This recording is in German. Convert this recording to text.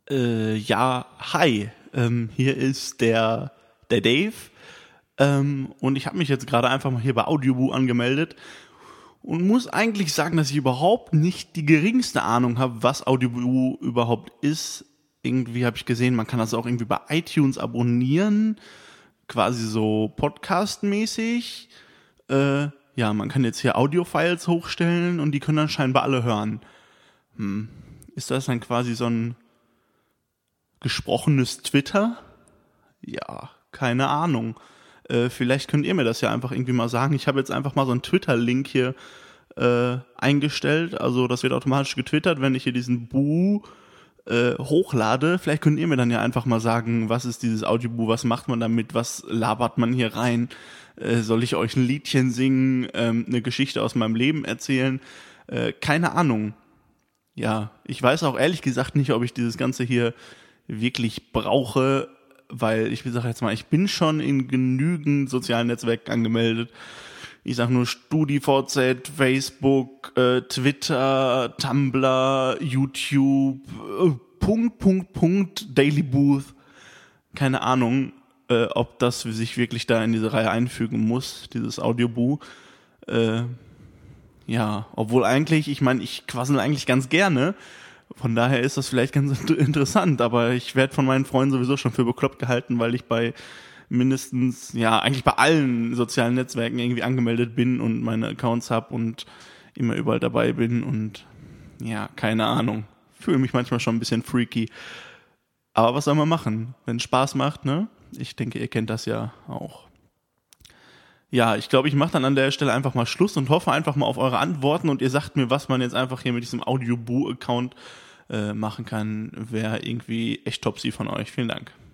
Ja, hi. Hier ist der Dave. Und ich habe mich jetzt gerade einfach mal hier bei Audioboo angemeldet und muss eigentlich sagen, dass ich überhaupt nicht die geringste Ahnung habe, was Audioboo überhaupt ist. Irgendwie habe ich gesehen, man kann das auch irgendwie bei iTunes abonnieren, quasi so Podcast-mäßig. Ja, man kann jetzt hier Audio-Files hochstellen und die können dann scheinbar alle hören. Ist das dann quasi so ein gesprochenes Twitter? Ja, keine Ahnung. Vielleicht könnt ihr mir das ja einfach irgendwie mal sagen. Ich habe jetzt einfach mal so einen Twitter-Link hier eingestellt. Also das wird automatisch getwittert, wenn ich hier diesen Boo hochlade. Vielleicht könnt ihr mir dann ja einfach mal sagen, was ist dieses Audioboo, was macht man damit, was labert man hier rein? Soll ich euch ein Liedchen singen, eine Geschichte aus meinem Leben erzählen? Keine Ahnung. Ja, ich weiß auch ehrlich gesagt nicht, ob ich dieses Ganze hier wirklich brauche, weil ich sage jetzt mal, ich bin schon in genügend sozialen Netzwerken angemeldet. Ich sag nur StudiVZ, Facebook, Twitter, Tumblr, YouTube, Daily Booth. Keine Ahnung, ob das sich wirklich da in diese Reihe einfügen muss, dieses Audioboo. Ja, obwohl eigentlich, ich meine, ich quassel eigentlich ganz gerne. Von daher ist das vielleicht ganz interessant, aber ich werde von meinen Freunden sowieso schon für bekloppt gehalten, weil ich bei mindestens, ja, eigentlich bei allen sozialen Netzwerken irgendwie angemeldet bin und meine Accounts habe und immer überall dabei bin und ja, keine Ahnung. Fühle mich manchmal schon ein bisschen freaky. Aber was soll man machen? Wenn es Spaß macht, ne? Ich denke, ihr kennt das ja auch. Ja, ich glaube, ich mache dann an der Stelle einfach mal Schluss und hoffe einfach mal auf eure Antworten und ihr sagt mir, was man jetzt einfach hier mit diesem Audioboo-Account machen kann. Wäre irgendwie echt topsy von euch. Vielen Dank.